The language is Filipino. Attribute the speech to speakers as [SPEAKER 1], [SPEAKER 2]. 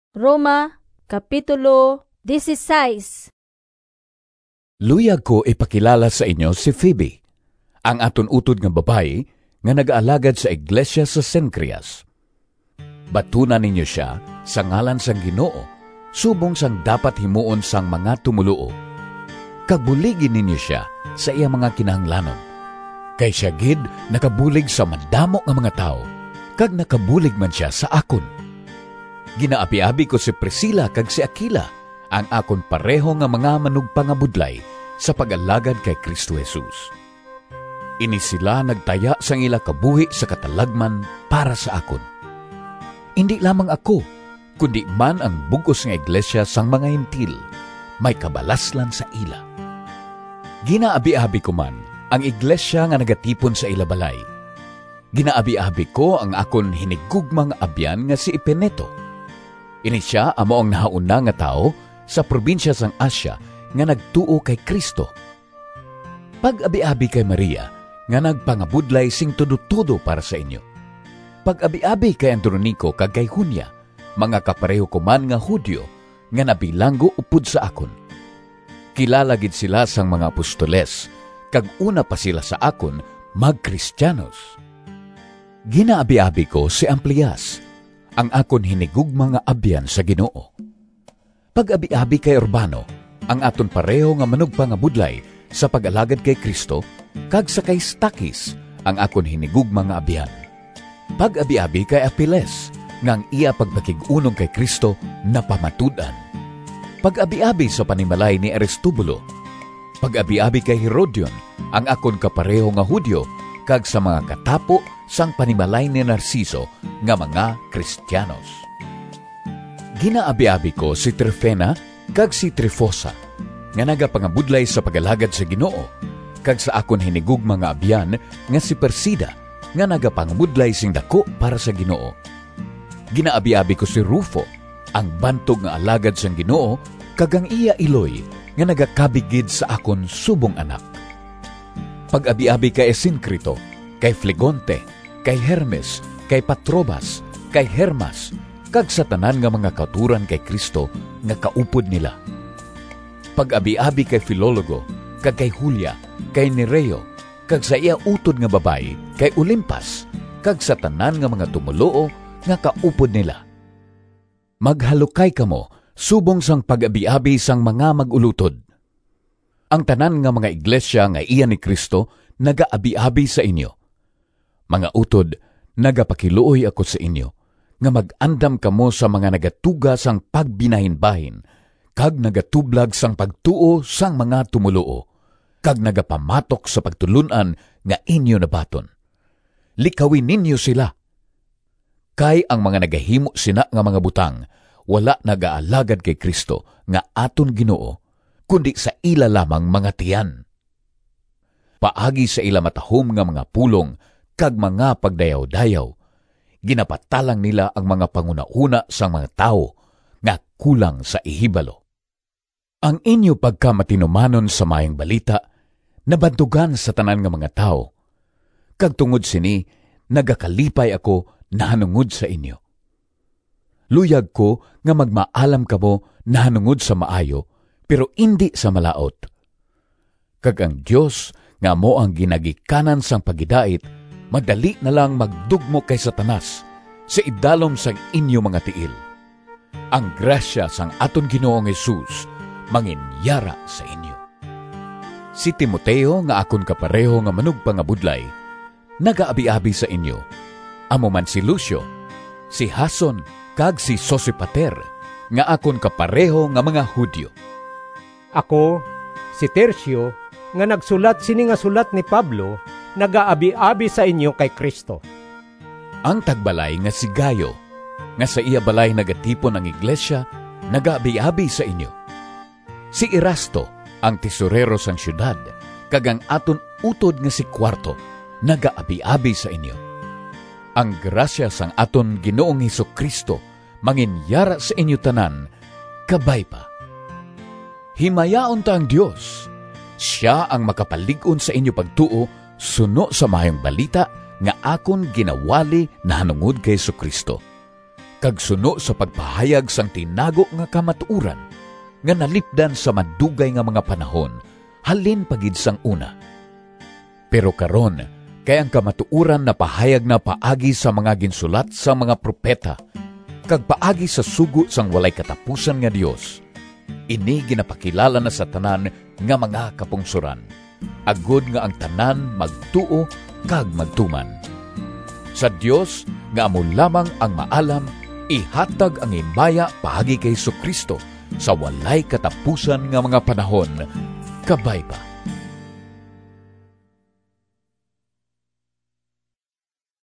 [SPEAKER 1] Roma, Kapitulo 16.
[SPEAKER 2] Luyag ko ipakilala sa inyo si Phoebe, ang aton utod nga babae nga nag-aalagad sa iglesia sa Cencreas. Batunan ninyo siya sa ngalan sang Ginoo, subong sang dapat himuon sang mga tumuluo. Kagbuligin ninyo siya sa iya mga kinahanglanon. Kay siya gid nakabulig sa madamo nga mga tao, kag nakabulig man siya sa akon. Ginaabi-abi ko si Priscilla kag si Aquila, ang akon pareho nga mga manugpangabudlay sa pag-alagad kay Kristo Jesus. Ini sila nagtaya sang ila kabuhi sa katalagman para sa akon. Hindi lamang ako, kundi man ang bugos nga iglesia sang mga Hentil, may kabalaslan sa ila. Ginaabi-abi ko man ang iglesia nga nagatipon sa ila balay. Ginaabi-abi ko ang akon hinigugmang abyan nga si Epeneto. Ini siya amo ang nahauna nga tao sa probinsya sang Asya nga nagtuo kay Kristo. Pag-abi-abi kay Maria nga nagpangabudlay sing tudo-tudo para sa inyo. Pag-abi-abi kay Andronico kag kay Junia, mga kapareho ko man nga Hudyo nga nabilanggo upod sa akon. Kilala gid sila sang mga apostoles, kag una pa sila sa akon mag-Kristiyanos. Ginaabi-abi ko si Amplias, ang akon hinigugma nga abyan sa Ginoo. Pag-abi-abi kay Urbano, ang aton pareho nga manugpangabudlay sa pag-alagad kay Kristo, kag sa kay Stakis, ang akon hinigugma nga abyan. Pag-abi-abi kay Apiles, ngang iya pagpakig-unong kay Kristo na pamatudan. Pag-abi-abi sa panimalay ni Aristobulo. Pag-abi-abi kay Herodion, ang akon kapareho nga Hudyo, kag sa mga katapo sang panimalay ni Narciso nga mga Kristiyanos. Ginaabi-abi ko si Trifena kag si Trifosa, nga nagapangabudlay sa pag-alagad sa Ginoo, kag sa akon hinigugma nga abyan nga si Persida, nga nagapangabudlay sing dako para sa Ginoo. Ginaabi-abi ko si Rufo, ang bantog nga alagad sang Ginoo, kag ang iya Iloy, nga nagakabigid sa akon subong anak. Pag-abi-abi kay Esincrito, kay Flegonte, kay Hermes, kay Patrobas, kay Hermas, kag sa tanan nga mga kauturan kay Kristo nga kaupod nila. Pag-abi-abi kay Filologo, kag kay Julia, kay Nereo, kag sa iya utod nga babay, kay Olimpas, kag sa tanan nga mga tumuloo nga kaupod nila. Maghalukay kamo, subong sang pag-abi-abi sang mga magulutod. Ang tanan nga mga iglesia nga iya ni Kristo nagaabi-abi sa inyo. Mga utod, nagapakiluoy ako sa inyo, nga mag-andam kamo sa mga nagatuga sang pagbinahin-bahin, kag nagatublag sang pagtuo sang mga tumuluo, kag nagapamatok sa pagtulunan nga inyo nabaton. Likawin ninyo sila. Kay ang mga nagahimo sina nga mga butang, wala nagaalagad kay Kristo nga aton Ginoo, kundi sa ila lamang mga tiyan. Paagi sa ila matahom nga mga pulong, kag mga pagdayaw-dayaw, ginapatalang nila ang mga panguna-una sa mga tao nga kulang sa ihibalo. Ang inyo pagkamatinumanon sa mayang balita, nabantugan sa tanan nga mga tao, kag tungod sini, nagakalipay ako nahanungod sa inyo. Luyag ko nga magmaalam kamo nahanungod sa maayo, pero hindi sa malaot. Kag ang Diyos nga mo ang ginagikanan sang pagidait, madali na lang magdugmo kay Satanas sa idalom sang inyo mga tiil. Ang grasya sang aton Ginoong Jesus manginyara sa inyo. Si Timoteo nga akon kapareho nga manugpangabudlay, nagaabi-abi sa inyo. Amo man si Lucio, si Jason, kag si Sosipater, nga akon kapareho nga mga Hudyo.
[SPEAKER 3] Ako, si Tercio, nga nagsulat sini nga sulat ni Pablo, nagaabi-abi sa inyo kay Kristo.
[SPEAKER 2] Ang tagbalay nga si Gayo, nga sa iya balay nagatipon ang iglesia, nagaabi-abi sa inyo. Si Erasto, ang tesorero sang syudad, kag ang aton utod nga si Kwarto, nagaabi-abi sa inyo. Ang grasya sang aton Ginoong Hesukristo manginyara sa inyo tanan, kabay pa. Himayaon ta ang Dios. Siya ang makapalig-on sa inyo pagtuo suno sa mayong balita nga akon ginawali na hanungod kay Hesukristo. kag suno sa pagpahayag sang tinago nga kamatuuran nga nalipdan sa madugay nga mga panahon, halin pagid sang una. Pero karon, kay ang kamatuuran na pahayag na paagi sa mga ginsulat sa mga propeta, kag paagi sa sugo sang walay katapusan nga Dios. Ini ginapakilala na sa tanan nga mga kapungsuran, agod nga ang tanan magtuo kag magtuman. Sa Dios nga amo lamang ang maalam, ihatag ang imbaya paagi kay Jesucristo sa walay katapusan nga mga panahon. Kabay pa.